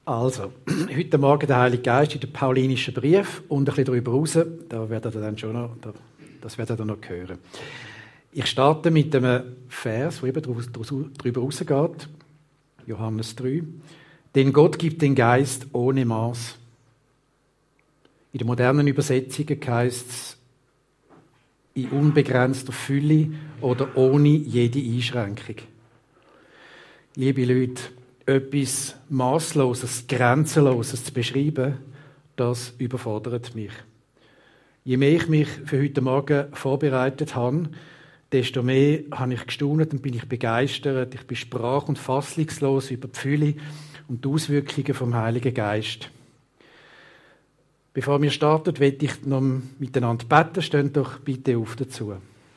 Also, heute Morgen der Heilige Geist in den paulinischen Brief und ein bisschen darüber raus. Das werdet ihr noch hören. Ich starte mit einem Vers, der eben darüber rausgeht. Johannes 3. Denn Gott gibt den Geist ohne Maß. In den modernen Übersetzungen heisst es in unbegrenzter Fülle oder ohne jede Einschränkung. Liebe Leute, etwas Massloses, Grenzenloses zu beschreiben, das überfordert mich. Je mehr ich mich für heute Morgen vorbereitet habe, desto mehr habe ich gestaunt und bin ich begeistert. Ich bin sprach- und fassungslos über die Fülle und die Auswirkungen vom Heiligen Geist. Bevor wir starten, möchte ich noch miteinander beten. Steht doch bitte auf dazu.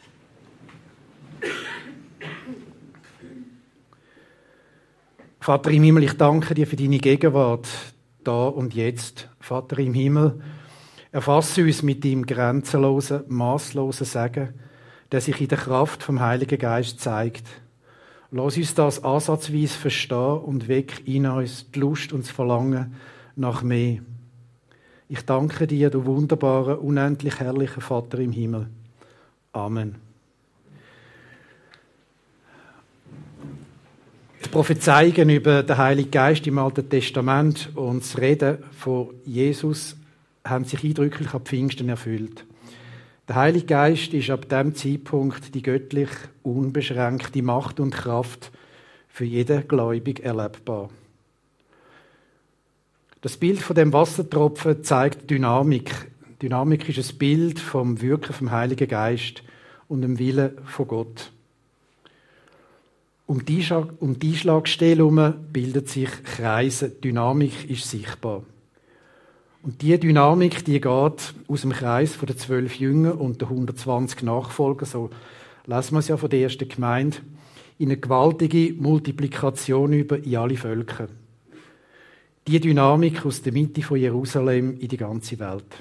Vater im Himmel, ich danke dir für deine Gegenwart, da und jetzt. Vater im Himmel, erfasse uns mit deinem grenzenlosen, masslosen Segen, der sich in der Kraft vom Heiligen Geist zeigt. Lass uns das ansatzweise verstehen und weck in uns die Lust und das Verlangen nach mehr. Ich danke dir, du wunderbarer, unendlich herrlicher Vater im Himmel. Amen. Die Prophezeiungen über den Heiligen Geist im Alten Testament und das Reden von Jesus haben sich eindrücklich ab Pfingsten erfüllt. Der Heilige Geist ist ab diesem Zeitpunkt die göttlich unbeschränkte Macht und Kraft für jeden Gläubigen erlebbar. Das Bild von dem Wassertropfen zeigt Dynamik. Dynamik ist ein Bild vom Wirken vom Heiligen Geist und dem Willen von Gott. Um die Einschlagstelle herum bilden sich Kreise. Dynamik ist sichtbar. Und diese Dynamik, die geht aus dem Kreis der 12 Jünger und der 120 Nachfolger, so lesen wir es ja von der ersten Gemeinde, in eine gewaltige Multiplikation über in alle Völker. Die Dynamik aus der Mitte von Jerusalem in die ganze Welt.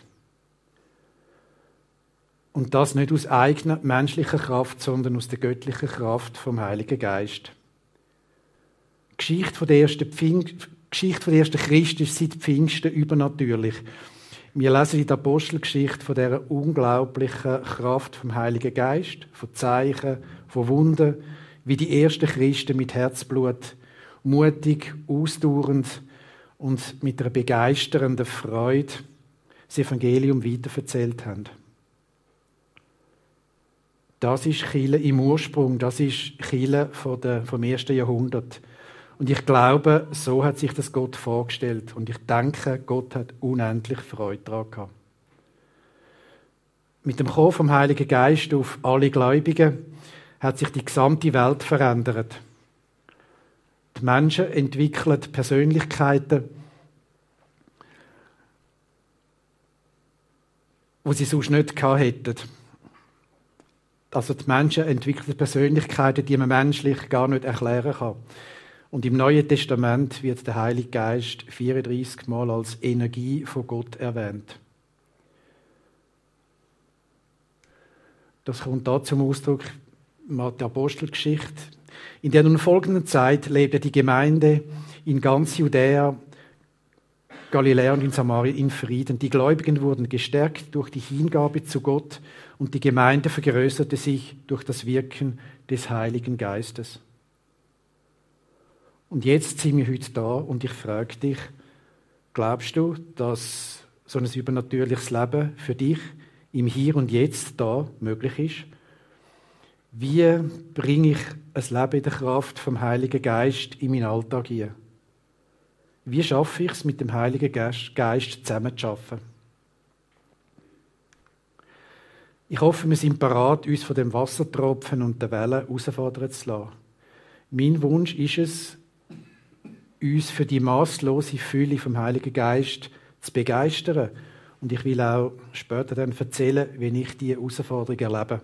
Und das nicht aus eigener menschlicher Kraft, sondern aus der göttlichen Kraft vom Heiligen Geist. Die Geschichte der ersten Christen ist seit Pfingsten übernatürlich. Wir lesen in der Apostelgeschichte von dieser unglaublichen Kraft vom Heiligen Geist, von Zeichen, von Wunden, wie die ersten Christen mit Herzblut, mutig, ausdauernd und mit einer begeisternden Freude das Evangelium weiterverzählt haben. Das ist Kirche im Ursprung, das ist Kirche vom 1. Jahrhundert. Und ich glaube, so hat sich das Gott vorgestellt. Und ich denke, Gott hat unendlich Freude daran gehabt. Mit dem Kommen vom Heiligen Geist auf alle Gläubigen hat sich die gesamte Welt verändert. Die Menschen entwickeln Persönlichkeiten, die sie sonst nicht gehabt hätten. Also die Menschen entwickeln Persönlichkeiten, die man menschlich gar nicht erklären kann. Und im Neuen Testament wird der Heilige Geist 34 Mal als Energie von Gott erwähnt. Das kommt da zum Ausdruck in der Apostelgeschichte. In der nun folgenden Zeit lebte die Gemeinde in ganz Judäa, Galiläa und in Samarien in Frieden. Die Gläubigen wurden gestärkt durch die Hingabe zu Gott und die Gemeinde vergrößerte sich durch das Wirken des Heiligen Geistes. Und jetzt sind wir heute da und ich frage dich, glaubst du, dass so ein übernatürliches Leben für dich im Hier und Jetzt da möglich ist? Wie bringe ich ein Leben in der Kraft vom Heiligen Geist in meinen Alltag hinein? Wie schaffe ich es, mit dem Heiligen Geist zusammenzuarbeiten? Ich hoffe, wir sind bereit, uns von dem Wassertropfen und der Wellen herausfordern zu lassen. Mein Wunsch ist es, uns für die masslose Fülle vom Heiligen Geist zu begeistern. Und ich will auch später dann erzählen, wie ich diese Herausforderung erlebe.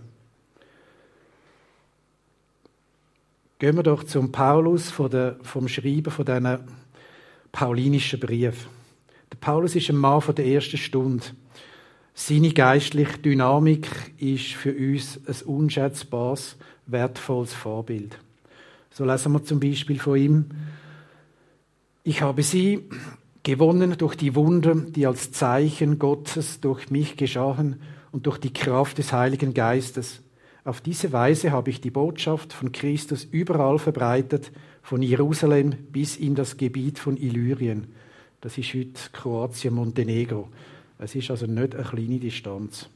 Gehen wir doch zum Paulus vom Schreiben von diesen paulinischen Brief. Der Paulus ist ein Mann von der ersten Stunde. Seine geistliche Dynamik ist für uns ein unschätzbares, wertvolles Vorbild. So lesen wir zum Beispiel von ihm: Ich habe sie gewonnen durch die Wunder, die als Zeichen Gottes durch mich geschahen und durch die Kraft des Heiligen Geistes. Auf diese Weise habe ich die Botschaft von Christus überall verbreitet, von Jerusalem bis in das Gebiet von Illyrien. Das ist heute Kroatien, Montenegro. Es ist also nicht eine kleine Distanz.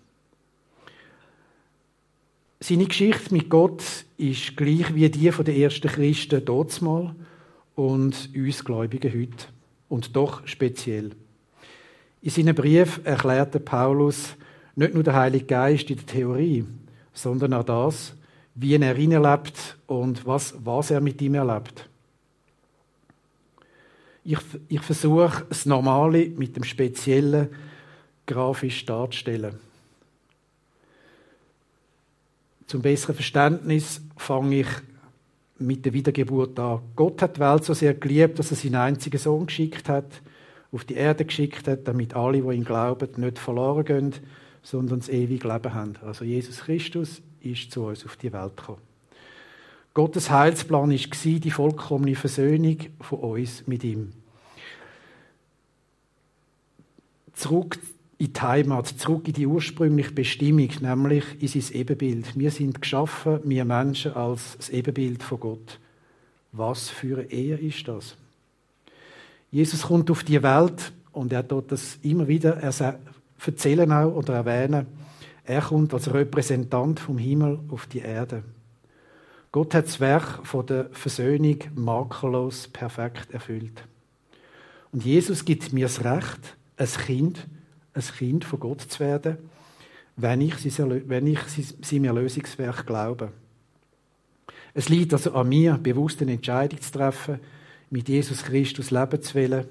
Seine Geschichte mit Gott ist gleich wie die der ersten Christen dazumal und uns Gläubigen heute. Und doch speziell. In seinem Brief erklärte Paulus nicht nur den Heiligen Geist in der Theorie, sondern auch das, wie er ihn erlebt und was er mit ihm erlebt. Ich versuche, das Normale mit dem Speziellen grafisch darzustellen. Zum besseren Verständnis fange ich mit der Wiedergeburt an. Gott hat die Welt so sehr geliebt, dass er seinen einzigen Sohn geschickt hat, auf die Erde geschickt hat, damit alle, die ihn glauben, nicht verloren gehen, sondern das ewige Leben haben. Also Jesus Christus ist zu uns auf die Welt gekommen. Gottes Heilsplan war die vollkommene Versöhnung von uns mit ihm. Zurück in die Heimat, zurück in die ursprüngliche Bestimmung, nämlich in sein Ebenbild. Wir sind geschaffen, wir Menschen, als das Ebenbild von Gott. Was für eine Ehe ist das? Jesus kommt auf die Welt und er tut das immer wieder erzählen auch oder erwähnen. Er kommt als Repräsentant vom Himmel auf die Erde. Gott hat das Werk von der Versöhnung makellos perfekt erfüllt. Und Jesus gibt mir das Recht, ein Kind von Gott zu werden, wenn ich sein Erlösungswerk glaube. Es liegt also an mir, bewusst eine Entscheidung zu treffen, mit Jesus Christus leben zu wollen.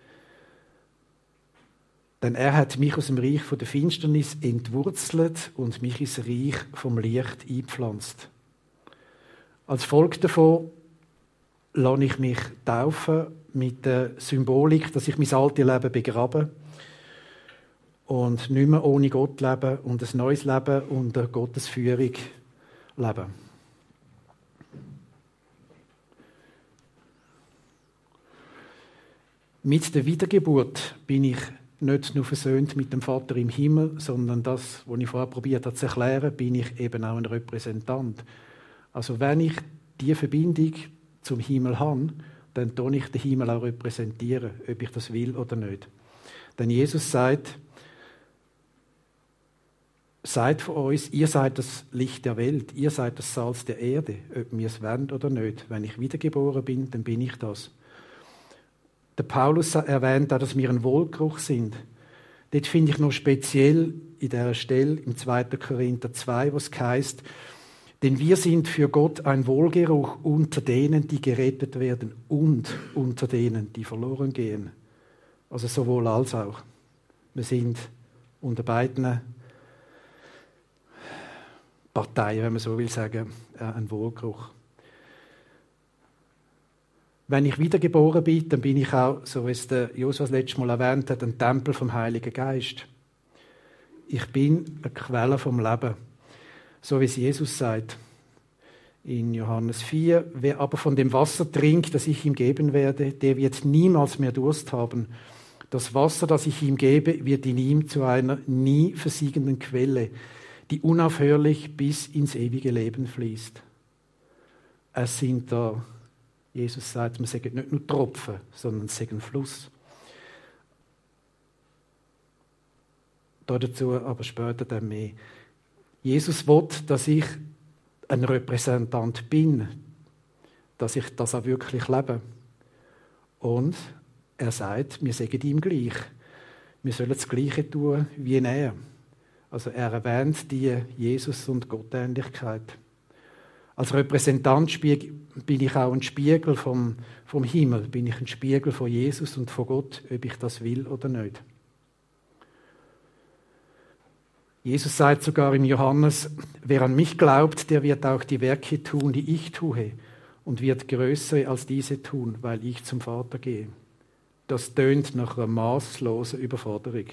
Denn er hat mich aus dem Reich von der Finsternis entwurzelt und mich ins Reich vom Licht eingepflanzt. Als Folge davon lasse ich mich taufen mit der Symbolik, dass ich mein altes Leben begrabe und nicht mehr ohne Gott leben und ein neues Leben unter Gottes Führung leben. Mit der Wiedergeburt bin ich nicht nur versöhnt mit dem Vater im Himmel, sondern das, was ich vorher probiert habe zu erklären, bin ich eben auch ein Repräsentant. Also wenn ich diese Verbindung zum Himmel habe, dann tue ich den Himmel auch repräsentieren, ob ich das will oder nicht. Denn Jesus sagt von uns, ihr seid das Licht der Welt, ihr seid das Salz der Erde, ob wir es wollen oder nicht. Wenn ich wiedergeboren bin, dann bin ich das. Der Paulus erwähnt auch, dass wir ein Wohlgeruch sind. Dort finde ich noch speziell in dieser Stelle im 2. Korinther 2, wo es heisst, denn wir sind für Gott ein Wohlgeruch unter denen, die gerettet werden und unter denen, die verloren gehen. Also sowohl als auch. Wir sind unter beiden Parteien, wenn man so will sagen, ein Wohlgeruch. Wenn ich wiedergeboren bin, dann bin ich auch, so wie es der Josua das letzte Mal erwähnt hat, ein Tempel vom Heiligen Geist. Ich bin eine Quelle vom Leben. So wie es Jesus sagt in Johannes 4. Wer aber von dem Wasser trinkt, das ich ihm geben werde, der wird niemals mehr Durst haben. Das Wasser, das ich ihm gebe, wird in ihm zu einer nie versiegenden Quelle, die unaufhörlich bis ins ewige Leben fließt. Es sind da, Jesus sagt, man sagt nicht nur Tropfen, sondern es sagt ein Fluss. Dazu aber später dann mehr. Jesus will, dass ich ein Repräsentant bin, dass ich das auch wirklich lebe. Und er sagt, wir sagen ihm gleich. Wir sollen das Gleiche tun wie er. Also er erwähnt die Jesus- und Gottähnlichkeit. Als Repräsentant bin ich auch ein Spiegel vom Himmel, bin ich ein Spiegel von Jesus und von Gott, ob ich das will oder nicht. Jesus sagt sogar im Johannes, wer an mich glaubt, der wird auch die Werke tun, die ich tue, und wird größere als diese tun, weil ich zum Vater gehe. Das tönt nach einer maßlosen Überforderung.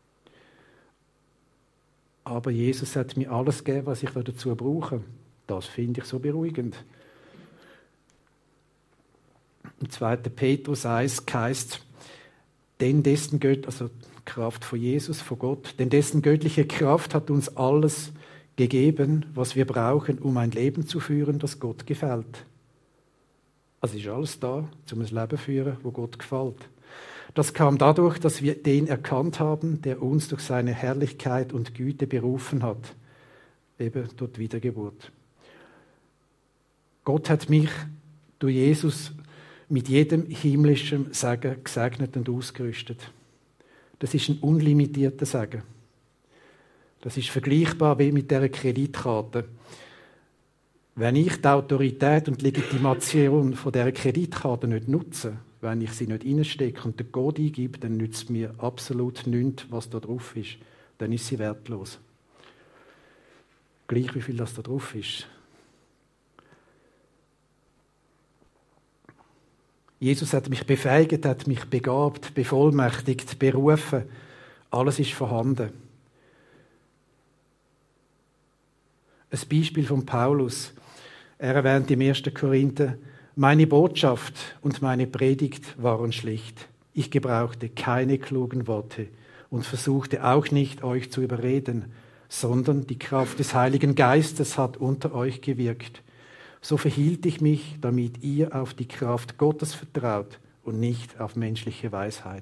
Aber Jesus hat mir alles gegeben, was ich dazu brauche. Das finde ich so beruhigend. Im 2. Petrus 1 heißt, denn dessen also Kraft von Jesus, von Gott, denn dessen göttliche Kraft hat uns alles gegeben, was wir brauchen, um ein Leben zu führen, das Gott gefällt. Also ist alles da, um ein Leben zu führen, wo Gott gefällt. Das kam dadurch, dass wir den erkannt haben, der uns durch seine Herrlichkeit und Güte berufen hat, eben durch die Wiedergeburt. Gott hat mich durch Jesus mit jedem himmlischen Segen gesegnet und ausgerüstet. Das ist ein unlimitierter Segen. Das ist vergleichbar wie mit dieser Kreditkarte. Wenn ich die Autorität und die Legitimation von dieser Kreditkarte nicht nutze, wenn ich sie nicht reinstecke und den Code eingebe, dann nützt mir absolut nichts, was da drauf ist. Dann ist sie wertlos. Gleich wie viel das da drauf ist. Jesus hat mich befähigt, hat mich begabt, bevollmächtigt, berufen. Alles ist vorhanden. Ein Beispiel von Paulus. Er erwähnt im 1. Korinther, meine Botschaft und meine Predigt waren schlicht. Ich gebrauchte keine klugen Worte und versuchte auch nicht, euch zu überreden, sondern die Kraft des Heiligen Geistes hat unter euch gewirkt. So verhielt ich mich, damit ihr auf die Kraft Gottes vertraut und nicht auf menschliche Weisheit.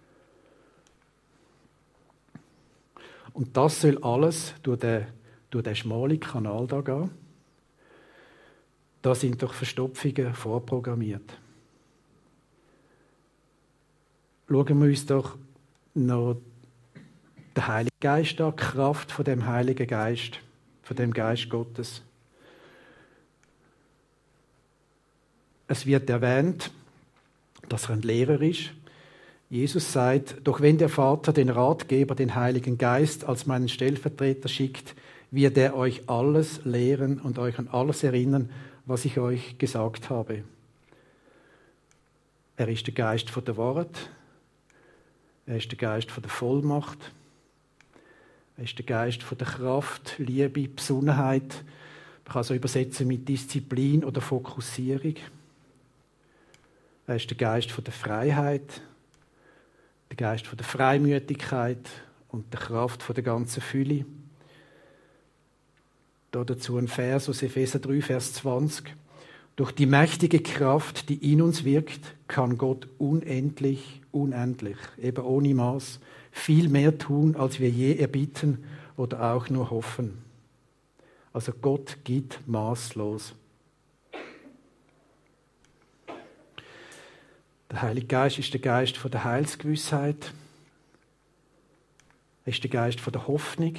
Und das soll alles durch den schmalen Kanal da gehen. Da sind doch Verstopfungen vorprogrammiert. Schauen wir uns doch noch den Heiligen Geist an, die Kraft von dem Heiligen Geist, von dem Geist Gottes. Es wird erwähnt, dass er ein Lehrer ist. Jesus sagt, doch wenn der Vater den Ratgeber, den Heiligen Geist, als meinen Stellvertreter schickt, wird er euch alles lehren und euch an alles erinnern, was ich euch gesagt habe. Er ist der Geist von der Wahrheit. Er ist der Geist von der Vollmacht. Er ist der Geist von der Kraft, Liebe, Besonnenheit. Man kann so übersetzen mit Disziplin oder Fokussierung. Er ist der Geist von der Freiheit, der Geist von der Freimütigkeit und der Kraft von der ganzen Fülle. Dazu ein Vers aus Epheser 3, Vers 20. Durch die mächtige Kraft, die in uns wirkt, kann Gott unendlich, eben ohne Maß, viel mehr tun, als wir je erbitten oder auch nur hoffen. Also Gott gibt maßlos. Der Heilige Geist ist der Geist von der Heilsgewissheit. Er ist der Geist von der Hoffnung.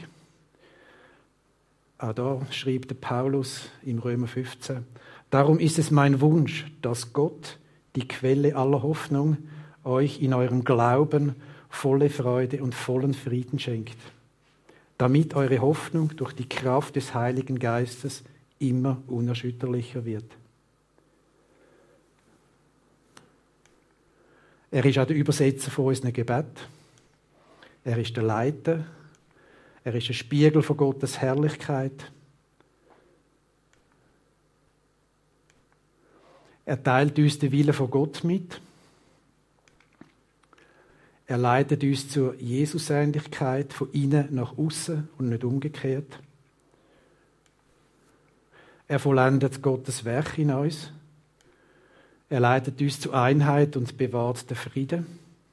Auch da schrieb der Paulus im Römer 15. Darum ist es mein Wunsch, dass Gott, die Quelle aller Hoffnung, euch in eurem Glauben volle Freude und vollen Frieden schenkt, damit eure Hoffnung durch die Kraft des Heiligen Geistes immer unerschütterlicher wird. Er ist auch der Übersetzer von unseren Gebeten. Er ist der Leiter. Er ist ein Spiegel von Gottes Herrlichkeit. Er teilt uns den Willen von Gott mit. Er leitet uns zur Jesusähnlichkeit von innen nach außen und nicht umgekehrt. Er vollendet Gottes Werk in uns. Er leitet uns zur Einheit und bewahrt den Frieden.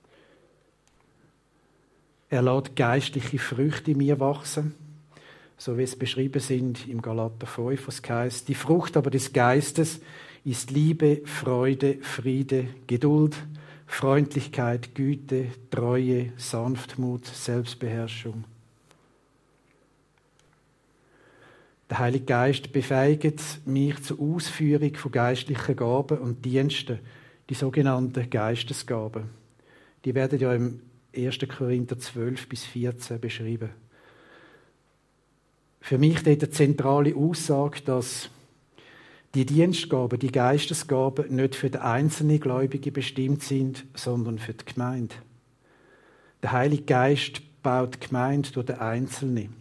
Er lässt geistliche Früchte in mir wachsen, so wie es beschrieben sind im Galater 5, was heißt: Die Frucht aber des Geistes ist Liebe, Freude, Friede, Geduld, Freundlichkeit, Güte, Treue, Sanftmut, Selbstbeherrschung. Der Heilige Geist befähigt mich zur Ausführung von geistlichen Gaben und Diensten, die sogenannten Geistesgaben. Die werden ja im 1. Korinther 12 bis 14 beschrieben. Für mich dort eine zentrale Aussage, dass die Dienstgaben, die Geistesgaben nicht für den einzelnen Gläubigen bestimmt sind, sondern für die Gemeinde. Der Heilige Geist baut die Gemeinde durch den Einzelnen.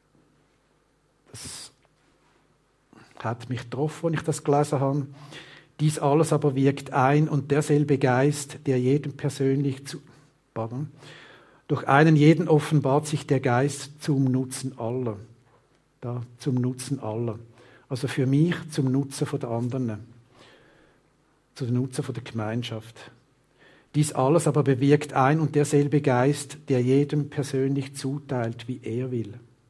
Das hat mich getroffen, als ich das gelesen habe. Dies alles aber wirkt ein und derselbe Geist, der jedem durch einen jeden offenbart sich der Geist zum Nutzen aller. Da, zum Nutzen aller. Also für mich zum Nutzen der anderen. Zum Nutzen der Gemeinschaft. Dies alles aber bewirkt ein und derselbe Geist, der jedem persönlich zuteilt, wie er will.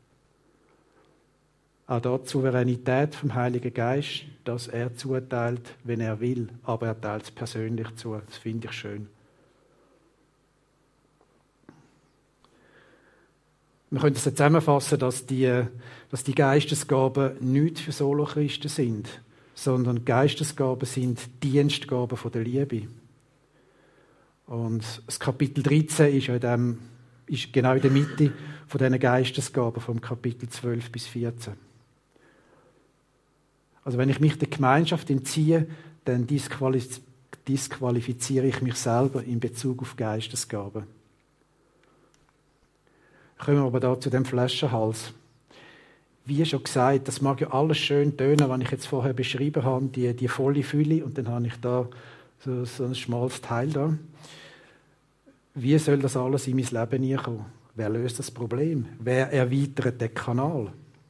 Auch dort die Souveränität vom Heiligen Geist, dass er zuteilt, wenn er will, aber er teilt es persönlich zu. Das finde ich schön. Wir können es zusammenfassen, dass die Geistesgaben nicht für Solochristen sind, sondern Geistesgaben sind Dienstgaben von der Liebe. Und das Kapitel 13 ist genau in der Mitte von diesen Geistesgaben vom Kapitel 12 bis 14. Also wenn ich mich der Gemeinschaft entziehe, dann disqualifiziere ich mich selber in Bezug auf Geistesgaben. Kommen wir aber da zu dem Flaschenhals. Wie schon gesagt, das mag ja alles schön tönen, was ich jetzt vorher beschrieben habe, die volle Fülle, und dann habe ich da so ein schmales Teil da. Wie soll das alles in mein Leben hineinkommen? Wer löst das Problem? Wer erweitert den Kanal?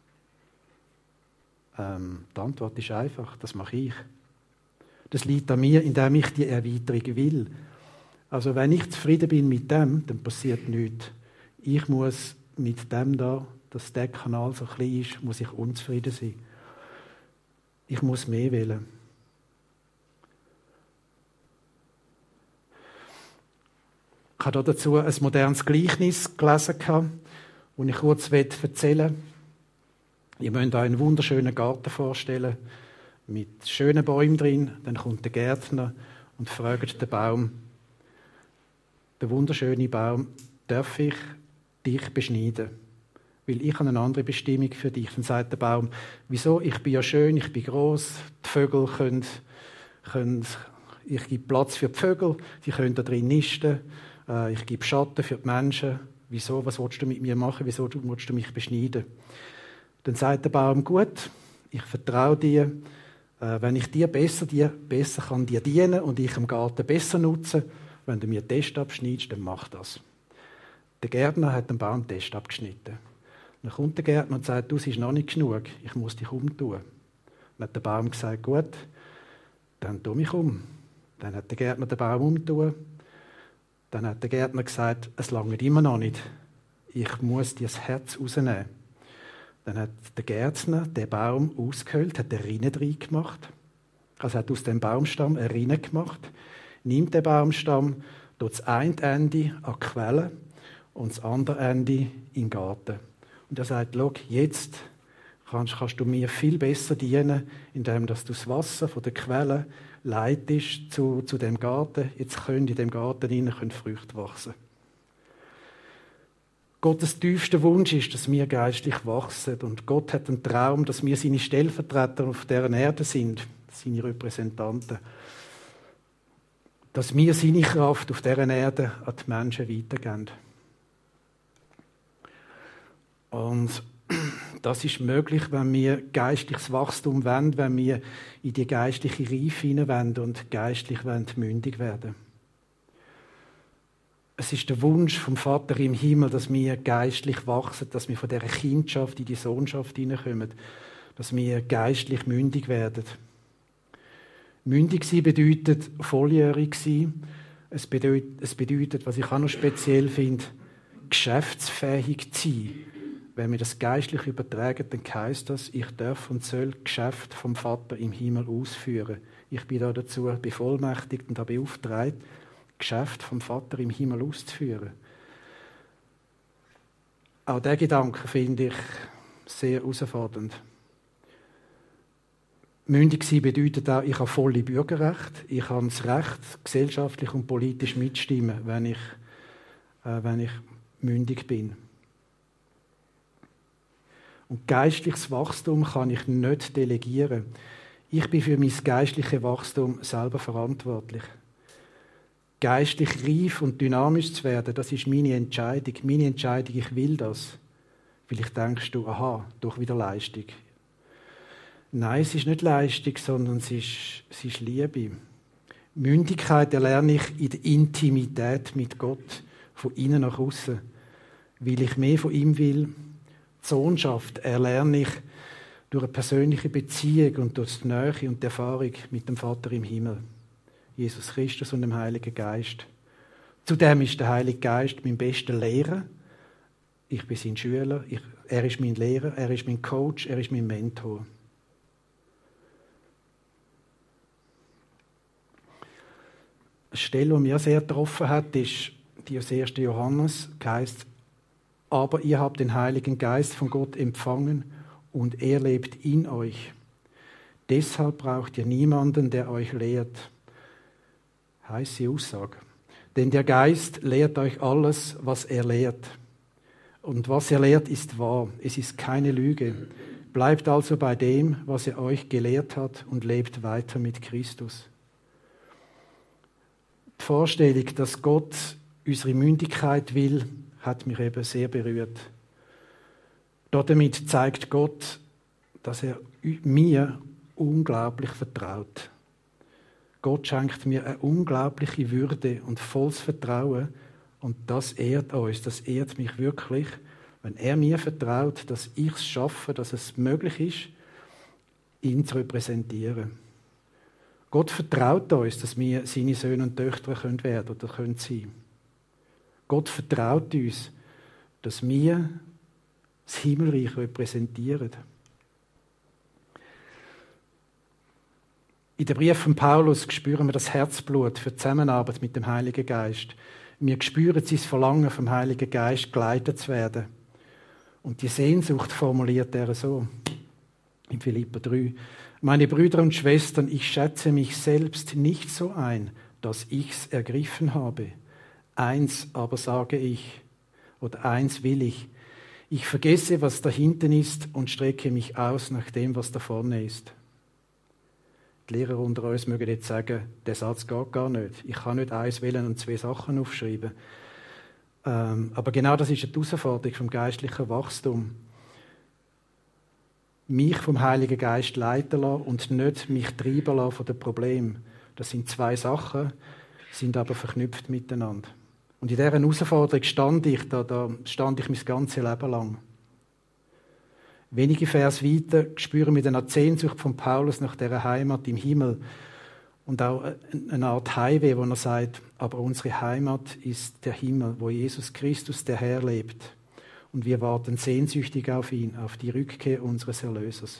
Die Antwort ist einfach, das mache ich. Das liegt an mir, indem ich die Erweiterung will. Also wenn ich zufrieden bin mit dem, dann passiert nichts. Ich muss mit dem da, dass der Kanal so klein ist, muss ich unzufrieden sein. Ich muss mehr wählen. Ich habe dazu ein modernes Gleichnis gelesen, das ich kurz erzählen möchte. Ihr müsst euch einen wunderschönen Garten vorstellen, mit schönen Bäumen drin. Dann kommt der Gärtner und fragt den Baum, der wunderschöne Baum, darf ich dich beschneiden? Weil ich habe eine andere Bestimmung für dich. Dann sagt der Baum, wieso? Ich bin ja schön, ich bin gross, die Vögel können ich gebe Platz für die Vögel, die können da drin nisten, ich gebe Schatten für die Menschen. Wieso? Was willst du mit mir machen? Wieso willst du mich beschneiden? Dann sagt der Baum, gut, ich vertraue dir, wenn ich dir besser kann dir dienen und ich im Garten besser nutzen, wenn du mir den Test abschneidest, dann mach das. Der Gärtner hat den Baum den Test abgeschnitten. Dann kommt der Gärtner und sagt, du, es ist noch nicht genug, ich muss dich umtun. Dann hat der Baum gesagt, gut, dann tu mich um. Dann hat der Gärtner den Baum umtun. Dann hat der Gärtner gesagt, es langt immer noch nicht. Ich muss dir das Herz rausnehmen. Dann hat der Gärtner den Baum ausgehöhlt, hat eine Rinne drin gemacht. Also hat aus dem Baumstamm eine Rinne gemacht, nimmt den Baumstamm, tut das eine Ende an die Quelle und das andere Ende in den Garten. Und er sagt, schau, jetzt kannst du mir viel besser dienen, indem du das Wasser von der Quelle leitest zu dem Garten. Jetzt können in dem Garten Früchte wachsen. Gottes tiefster Wunsch ist, dass wir geistlich wachsen. Und Gott hat einen Traum, dass wir seine Stellvertreter auf dieser Erde sind, seine Repräsentanten. Dass wir seine Kraft auf dieser Erde an die Menschen weitergeben. Und das ist möglich, wenn wir geistliches Wachstum wollen, wenn wir in die geistliche Reife hinein wollen und geistlich mündig werden. Es ist der Wunsch vom Vater im Himmel, dass wir geistlich wachsen, dass wir von dieser Kindschaft in die Sohnschaft hineinkommen, dass wir geistlich mündig werden. Mündig sein bedeutet volljährig sein. Es bedeutet, was ich auch noch speziell finde, geschäftsfähig zu sein. Wenn wir das geistlich übertragen, dann heisst das, ich darf und soll Geschäft vom Vater im Himmel ausführen. Ich bin da dazu bevollmächtigt und beauftragt, Geschäft vom Vater im Himmel auszuführen. Auch diesen Gedanken finde ich sehr herausfordernd. Mündig sein bedeutet auch, ich habe volle Bürgerrecht. Ich habe das Recht, gesellschaftlich und politisch mitzustimmen, wenn ich mündig bin. Und geistliches Wachstum kann ich nicht delegieren. Ich bin für mein geistliches Wachstum selber verantwortlich. Geistlich reif und dynamisch zu werden, das ist meine Entscheidung. Meine Entscheidung, ich will das. Vielleicht denkst du, aha, doch wieder Leistung. Nein, es ist nicht Leistung, sondern es ist Liebe. Mündigkeit erlerne ich in der Intimität mit Gott, von innen nach außen, weil ich mehr von ihm will. Die Sohnschaft erlerne ich durch eine persönliche Beziehung und durch die Nähe und die Erfahrung mit dem Vater im Himmel, Jesus Christus und dem Heiligen Geist. Zudem ist der Heilige Geist mein bester Lehrer. Ich bin sein Schüler, er ist mein Lehrer, er ist mein Coach, er ist mein Mentor. Eine Stelle, die mich sehr getroffen hat, ist die aus 1. Johannes, heisst: Aber ihr habt den Heiligen Geist von Gott empfangen und er lebt in euch. Deshalb braucht ihr niemanden, der euch lehrt. Heiße Aussage. Denn der Geist lehrt euch alles, was er lehrt. Und was er lehrt, ist wahr. Es ist keine Lüge. Bleibt also bei dem, was er euch gelehrt hat und lebt weiter mit Christus. Die Vorstellung, dass Gott unsere Mündigkeit will, hat mich eben sehr berührt. Damit zeigt Gott, dass er mir unglaublich vertraut. Gott schenkt mir eine unglaubliche Würde und volles Vertrauen und das ehrt uns, das ehrt mich wirklich, wenn er mir vertraut, dass ich es schaffe, dass es möglich ist, ihn zu repräsentieren. Gott vertraut uns, dass wir seine Söhne und Töchter werden können oder können sein. Gott vertraut uns, dass wir das Himmelreich repräsentieren. In den Briefen von Paulus spüren wir das Herzblut für die Zusammenarbeit mit dem Heiligen Geist. Wir spüren sein Verlangen, vom Heiligen Geist geleitet zu werden. Und die Sehnsucht formuliert er so in Philipper 3. Meine Brüder und Schwestern, ich schätze mich selbst nicht so ein, dass ich's ergriffen habe. Eins aber sage ich, oder eins will ich. Ich vergesse, was da hinten ist und strecke mich aus nach dem, was da vorne ist. Die Lehrer unter uns mögen jetzt sagen, der Satz geht gar nicht. Ich kann nicht eins wählen und zwei Sachen aufschreiben. Aber genau das ist die Herausforderung vom geistlichen Wachstum. Mich vom Heiligen Geist leiten lassen und nicht mich treiben lassen von den Problemen. Das sind zwei Sachen, sind aber verknüpft miteinander. Und in dieser Herausforderung stand ich mein ganzes Leben lang. Wenige Vers weiter spüren wir dann die Sehnsucht von Paulus nach dieser Heimat im Himmel und auch eine Art Heimweh, wo er sagt, aber unsere Heimat ist der Himmel, wo Jesus Christus der Herr lebt. Und wir warten sehnsüchtig auf ihn, auf die Rückkehr unseres Erlösers.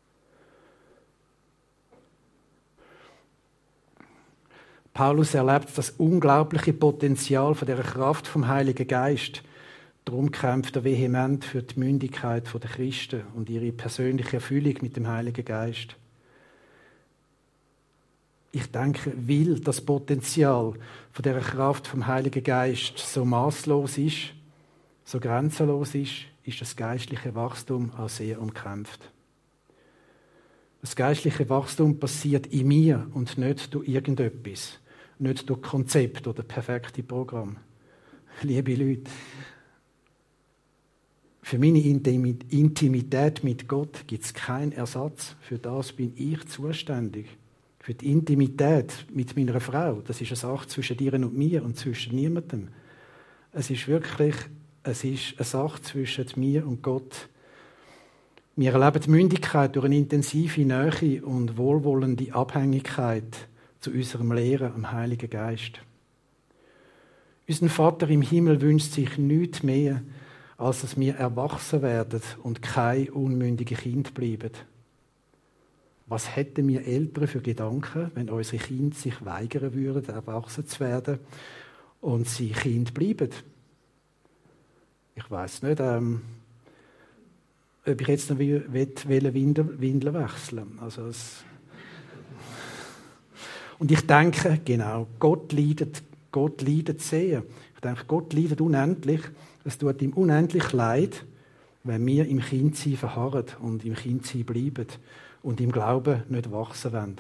Paulus erlebt das unglaubliche Potenzial von der Kraft vom Heiligen Geist. Darum kämpft er vehement für die Mündigkeit der Christen und ihre persönliche Erfüllung mit dem Heiligen Geist. Ich denke, weil das Potenzial von der Kraft vom Heiligen Geist so maßlos ist, so grenzenlos ist das geistliche Wachstum auch sehr umkämpft. Das geistliche Wachstum passiert in mir und nicht durch irgendetwas, nicht durch Konzept oder perfekte Programm. Liebe Leute, für meine Intimität mit Gott gibt es keinen Ersatz. Für das bin ich zuständig. Für die Intimität mit meiner Frau, das ist eine Sache zwischen dir und mir und zwischen niemandem. Es ist eine Sache zwischen mir und Gott. Wir erleben die Mündigkeit durch eine intensive Nähe und wohlwollende Abhängigkeit zu unserem Lehrer, am Heiligen Geist. Unser Vater im Himmel wünscht sich nichts mehr, als dass wir erwachsen werden und kein unmündige Kind bleiben. Was hätten wir Eltern für Gedanken, wenn unsere Kinder sich weigern würden, erwachsen zu werden und sie Kind bleiben? Ich weiss nicht, ob ich jetzt noch Windeln wechseln. Und ich denke, genau, Gott leidet sehr. Ich denke, Gott leidet unendlich. Es tut ihm unendlich leid, wenn wir im Kindsein verharren und im Kindsein bleiben und im Glauben nicht wachsen wollen.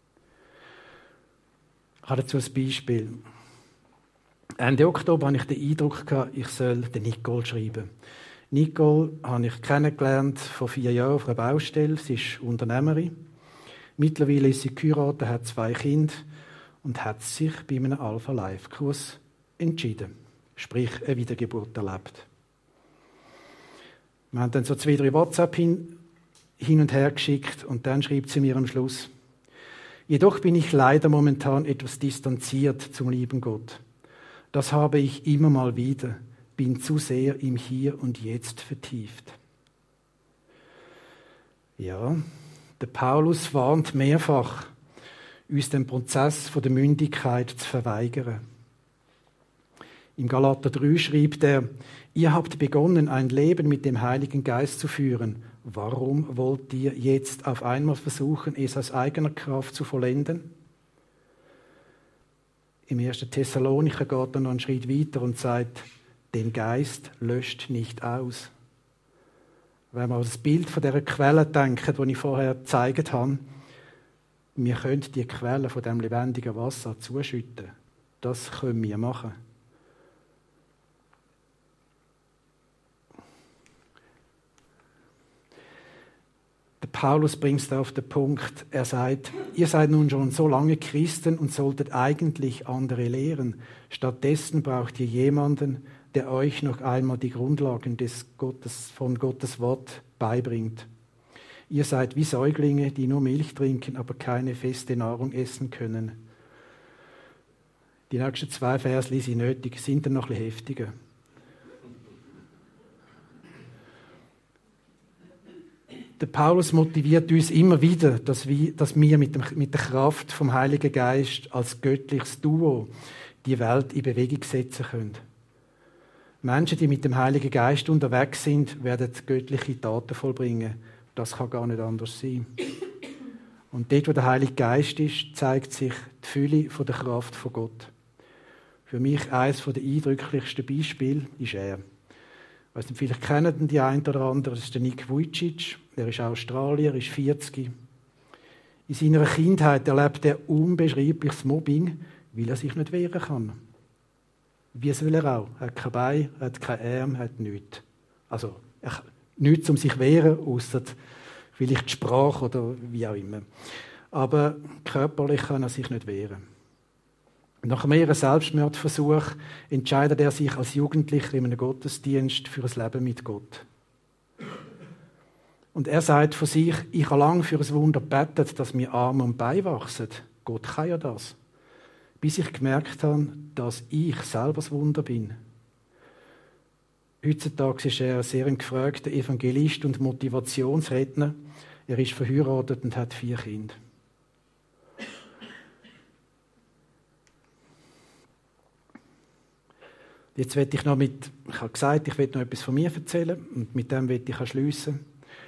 Ich habe dazu ein Beispiel. Ende Oktober hatte ich den Eindruck, ich soll den Nicole schreiben. Nicole habe ich kennengelernt vor 4 Jahren auf einer Baustelle. Sie ist Unternehmerin. Mittlerweile ist sie geheiratet, hat 2 Kinder und hat sich bei einem Alpha-Life-Kurs entschieden. Sprich, eine Wiedergeburt erlebt. Wir haben dann so 2, 3 WhatsApp hin und her geschickt und dann schreibt sie mir am Schluss: Jedoch bin ich leider momentan etwas distanziert zum lieben Gott. Das habe ich immer mal wieder, bin zu sehr im Hier und Jetzt vertieft. Ja, der Paulus warnt mehrfach, uns den Prozess der Mündigkeit zu verweigern. Im Galater 3 schreibt er: Ihr habt begonnen, ein Leben mit dem Heiligen Geist zu führen. Warum wollt ihr jetzt auf einmal versuchen, es aus eigener Kraft zu vollenden? Im 1. Thessalonicher geht er noch einen Schritt weiter und sagt: Den Geist löscht nicht aus. Wenn wir an das Bild von dieser Quelle denken, die ich vorher gezeigt habe, wir können die Quelle von dem lebendigen Wasser zuschütten. Das können wir machen. Der Paulus bringt es da auf den Punkt. Er sagt: Ihr seid nun schon so lange Christen und solltet eigentlich andere lehren. Stattdessen braucht ihr jemanden, der euch noch einmal die Grundlagen von Gottes Wort beibringt. Ihr seid wie Säuglinge, die nur Milch trinken, aber keine feste Nahrung essen können. Die nächsten 2 Verse lese ich nötig, sind dann noch ein bisschen heftiger. Der Paulus motiviert uns immer wieder, dass wir mit der Kraft vom Heiligen Geist als göttliches Duo die Welt in Bewegung setzen können. Menschen, die mit dem Heiligen Geist unterwegs sind, werden göttliche Taten vollbringen. Das kann gar nicht anders sein. Und dort, wo der Heilige Geist ist, zeigt sich die Fülle von der Kraft von Gott. Für mich eines der eindrücklichsten Beispiele ist er. Ich weiss nicht, vielleicht kennen die einen oder anderen, das ist der Nick Vujicic. Er ist Australier, ist 40. In seiner Kindheit erlebt er unbeschreibliches Mobbing, weil er sich nicht wehren kann. Wie soll er auch? Er hat kein Bein, er hat keinen Arm, er hat nichts. Also, nichts, um sich zu wehren, ausser vielleicht die Sprache oder wie auch immer. Aber körperlich kann er sich nicht wehren. Nach mehreren Selbstmordversuch entscheidet er sich als Jugendlicher in einem Gottesdienst für ein Leben mit Gott. Und er sagt von sich: Ich habe lange für ein Wunder gebetet, dass mir Arme und Beine wachsen. Gott kann ja das. Bis ich gemerkt habe, dass ich selber das Wunder bin. Heutzutage ist er sehr ein gefragter Evangelist und Motivationsredner. Er ist verheiratet und hat 4 Kinder. Jetzt werde ich habe gesagt, ich werde noch etwas von mir erzählen und mit dem werde ich schliessen,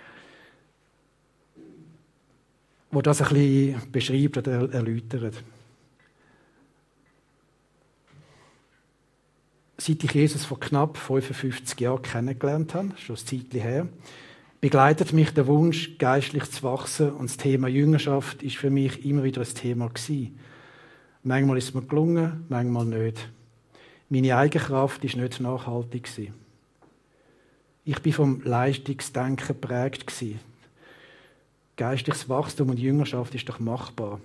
wo das ein bisschen beschreibt oder erläutert. Seit ich Jesus vor knapp 55 Jahren kennengelernt habe, schon ein Zeitchen her, begleitet mich der Wunsch, geistlich zu wachsen, und das Thema Jüngerschaft ist für mich immer wieder ein Thema gewesen. Manchmal ist es mir gelungen, manchmal nicht. Meine eigene Kraft war nicht nachhaltig gewesen. Ich war vom Leistungsdenken geprägt gewesen. Geistliches Wachstum und Jüngerschaft ist doch machbar.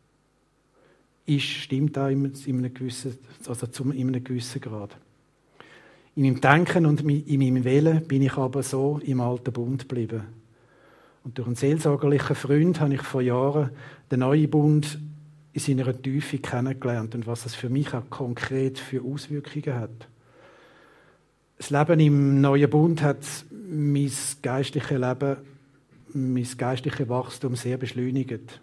Stimmt auch in einem gewissen Grad. In meinem Denken und in meinem Willen bin ich aber so im alten Bund geblieben. Und durch einen seelsorgerlichen Freund habe ich vor Jahren den neuen Bund in seiner Tiefe kennengelernt und was das für mich auch konkret für Auswirkungen hat. Das Leben im neuen Bund hat mein geistliches Wachstum sehr beschleunigt.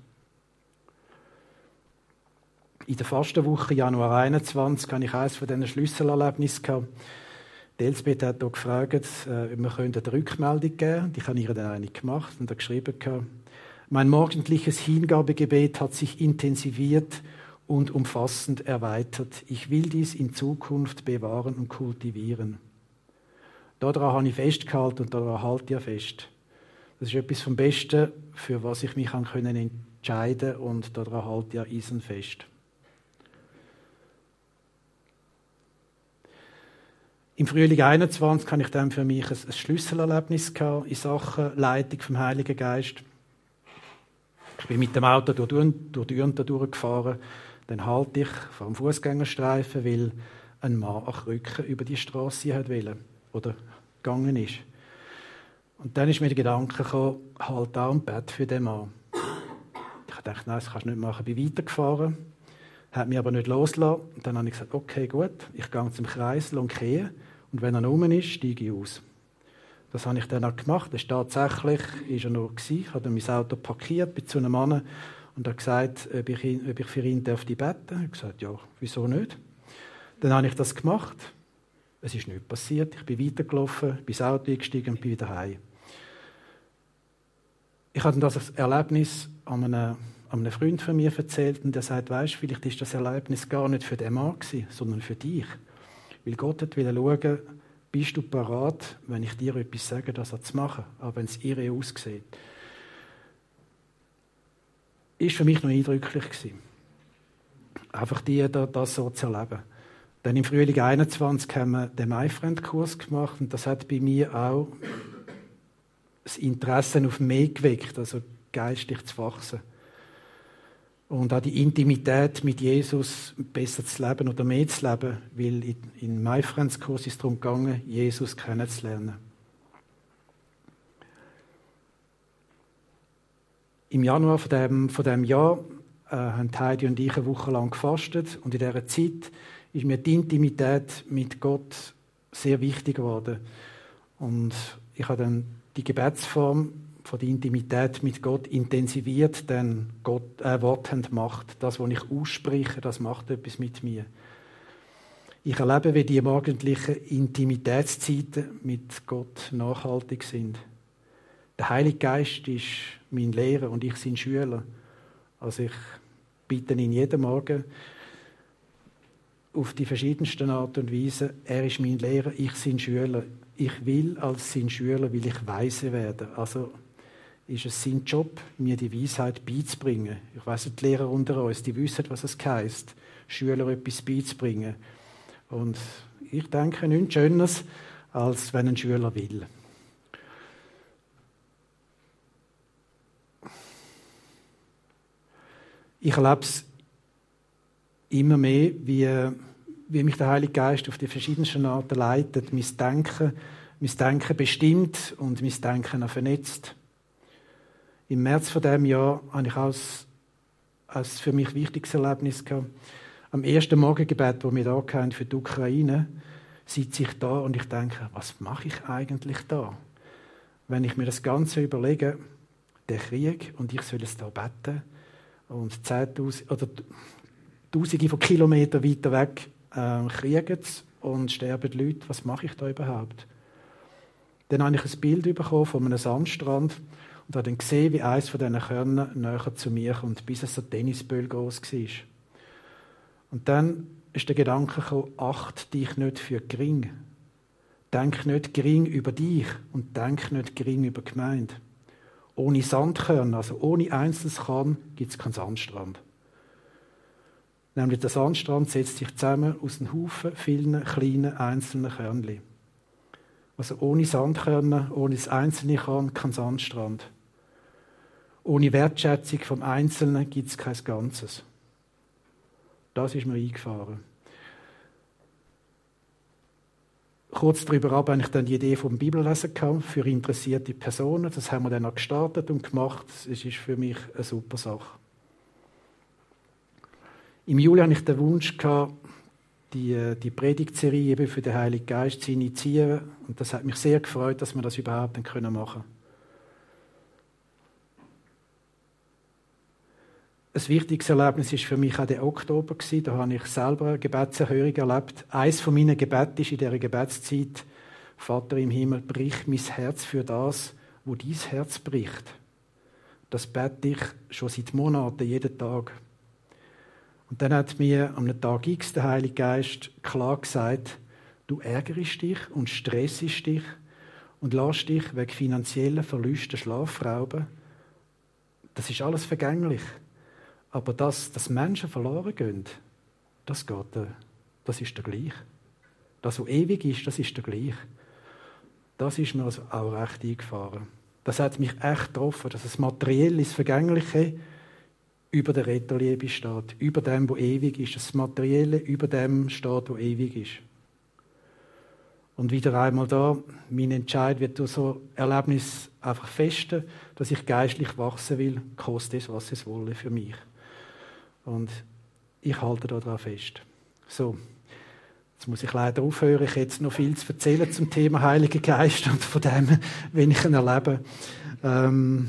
In der Fastenwoche Januar 21 hatte ich eines von diesen Schlüsselerlebnissen. Die Elsbeth hat hier gefragt, ob wir eine Rückmeldung geben können. Ich habe ihr dann eine gemacht und geschrieben: Mein morgendliches Hingabegebet hat sich intensiviert und umfassend erweitert. Ich will dies in Zukunft bewahren und kultivieren. Daran habe ich festgehalten und daran halte ich fest. Das ist etwas vom Besten, für was ich mich entscheiden konnte, und daran halte ich fest. Im Frühling 21 hatte ich dann für mich ein Schlüsselerlebnis in Sachen Leitung vom Heiligen Geist. Ich bin mit dem Auto durch die Ürnte durchgefahren. Dann halte ich vor dem Fußgängerstreifen, weil ein Mann an Krücken über die Straße wollte oder gegangen ist. Und dann ist mir der Gedanke gekommen, halt da am Bett für den Mann. Ich dachte, nein, das kannst du nicht machen. Ich bin weitergefahren, hat mich aber nicht losgelassen. Und dann habe ich gesagt, okay, gut, ich gehe zum Kreisel und kehre. Und wenn er rum ist, steige ich aus. Das habe ich dann auch gemacht. Tatsächlich war er noch. Ich habe mein Auto parkiert, bin zu einem Mann und habe gesagt, ob ich für ihn beten darf. Ich habe gesagt, ja, wieso nicht? Dann habe ich das gemacht. Es ist nichts passiert. Ich bin weitergelaufen, bin ins Auto eingestiegen und bin wieder heim. Ich habe das Erlebnis an einem Freund von mir erzählt und der sagt, weisst, vielleicht ist das Erlebnis gar nicht für den Mann gewesen, sondern für dich. Weil Gott wollte schauen, bist du parat, wenn ich dir etwas sage, das zu machen, auch wenn es irre aussieht. Ist für mich noch eindrücklich gewesen. Einfach das so zu erleben. Dann im Frühling 21 haben wir den MyFriend-Kurs gemacht und das hat bei mir auch das Interesse auf mehr geweckt, also geistig zu wachsen. Und auch die Intimität mit Jesus besser zu leben oder mehr zu leben, weil in MyFriends-Kurs ist es darum gegangen, Jesus kennenzulernen. Im Januar von dem Jahr haben Heidi und ich eine Woche lang gefastet und in dieser Zeit ist mir die Intimität mit Gott sehr wichtig geworden. Und ich habe dann die Gebetsform von der Intimität mit Gott intensiviert, denn Wort haben Macht. Das, was ich ausspreche, das macht etwas mit mir. Ich erlebe, wie die morgendlichen Intimitätszeiten mit Gott nachhaltig sind. Der Heilige Geist ist mein Lehrer und ich sein Schüler. Also ich bitte ihn jeden Morgen auf die verschiedensten Art und Weise. Er ist mein Lehrer, ich sein Schüler. Ich will als sein Schüler, will ich weise werden. Also ist es sein Job, mir die Weisheit beizubringen. Ich weiss, die Lehrer unter uns, die wissen, was es heisst, Schüler etwas beizubringen. Und ich denke, nichts Schöneres, als wenn ein Schüler will. Ich erlebe es immer mehr, wie mich der Heilige Geist auf die verschiedensten Arten leitet, mein Denken bestimmt und mein Denken auch vernetzt. Im März von diesem Jahr habe ich als für mich wichtiges Erlebnis gehabt. Am ersten Morgengebet, das wir da hatten für die Ukraine, sitze ich da und ich denke, was mache ich eigentlich da? Wenn ich mir das Ganze überlege, der Krieg und ich soll es da beten und 10.000 oder Tausende von Kilometern weiter weg kriegen es und sterben die Leute. Was mache ich da überhaupt? Dann habe ich ein Bild bekommen von einem Sandstrand und habe dann gesehen, wie eines von diesen Körnern näher zu mir kommt, bis es so Tennisböll groß war. Und dann ist der Gedanke gekommen, acht dich nicht für gering. Denk nicht gering über dich und denk nicht gering über die Gemeinde. Ohne Sandkörner, also ohne einzelnes Korn, gibt es keinen Sandstrand. Nämlich der Sandstrand setzt sich zusammen aus einem Haufen vielen kleinen einzelnen Körnchen. Also ohne Sandkörner, ohne das einzelne Korn, kein Sandstrand. Ohne Wertschätzung vom Einzelnen gibt es kein Ganzes. Das ist mir eingefahren. Kurz darüber habe ich dann die Idee vom Bibellesen gehabt für interessierte Personen. Das haben wir dann auch gestartet und gemacht. Es ist für mich eine super Sache. Im Juli hatte ich den Wunsch gehabt, die Predigtserie eben für den Heiligen Geist zu initiieren. Und das hat mich sehr gefreut, dass wir das überhaupt machen können. Ein wichtiges Erlebnis war für mich auch der Oktober. Da habe ich selber eine Gebetserhörung erlebt. Eines von meinen Gebeten ist in dieser Gebetszeit: Vater im Himmel, brich mein Herz für das, wo dein Herz bricht. Das bete ich schon seit Monaten, jeden Tag. Und dann hat mir am Tag X der Heilige Geist klar gesagt: Du ärgerst dich und stressest dich und lässt dich wegen finanzieller Verluste Schlaf rauben. Das ist alles vergänglich. Aber dass Menschen verloren gehen, das ist der gleich. Das, was ewig ist, das ist der gleich. Das ist mir also auch recht eingefahren. Das hat mich echt getroffen, dass das Materielle, das Vergängliche über der Retterliebe steht. Über dem, wo ewig ist. Das Materielle über dem steht, wo ewig ist. Und wieder einmal da, mein Entscheid wird durch so Erlebnis einfach fester, dass ich geistlich wachsen will, koste es, was es wolle für mich. Und ich halte daran fest. So, jetzt muss ich leider aufhören. Ich hätte jetzt noch viel zu erzählen zum Thema Heiliger Geist und von dem, wenn ich ihn erlebe. Wenn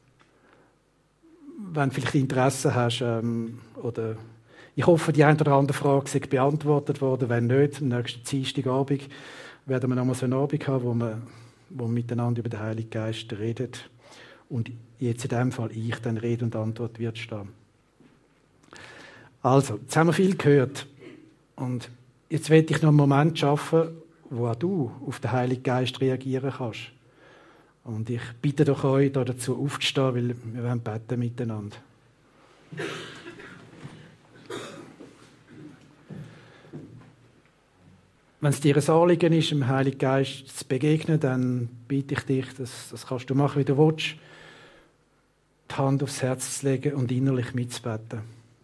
du vielleicht Interesse hast, oder ich hoffe, die eine oder andere Frage sei beantwortet worden. Wenn nicht, am nächsten Dienstagabend werden wir nochmal so einen Abend haben, wo wir miteinander über den Heiligen Geist reden. Und jetzt in dem Fall ich dann Rede und Antwort wird stehen. Also, jetzt haben wir viel gehört. Und jetzt werde ich noch einen Moment schaffen, wo auch du auf den Heiligen Geist reagieren kannst. Und ich bitte doch euch, da dazu aufzustehen, weil wir wollen beten miteinander. Wenn es dir ein Anliegen ist, dem Heiligen Geist zu begegnen, dann bitte ich dich, das kannst du machen, wie du willst, die Hand aufs Herz zu legen und innerlich mitzubeten.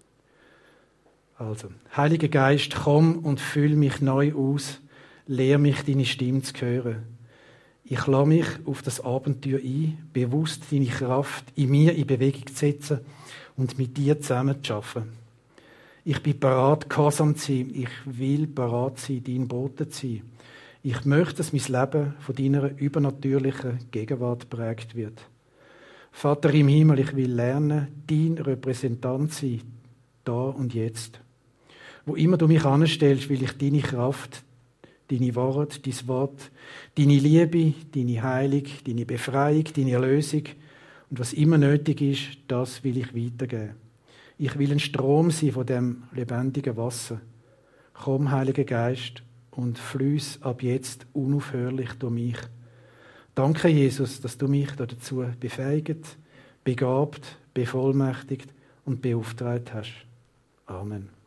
Also, Heiliger Geist, komm und füll mich neu aus, lehr mich, deine Stimme zu hören. Ich lasse mich auf das Abenteuer ein, bewusst deine Kraft in mir in Bewegung zu setzen und mit dir zusammen zu arbeiten. Ich bin bereit, gehorsam zu sein. Ich will bereit sein, dein Bote zu sein. Ich möchte, dass mein Leben von deiner übernatürlichen Gegenwart geprägt wird. Vater im Himmel, ich will lernen, dein Repräsentant zu sein, da und jetzt. Wo immer du mich anstellst, will ich deine Kraft, deine Worte, dein Wort, deine Liebe, deine Heilung, deine Befreiung, deine Erlösung und was immer nötig ist, das will ich weitergeben. Ich will ein Strom sein von dem lebendigen Wasser. Komm, Heiliger Geist, und fließ ab jetzt unaufhörlich durch mich. Danke, Jesus, dass du mich dazu befähigt, begabt, bevollmächtigt und beauftragt hast. Amen.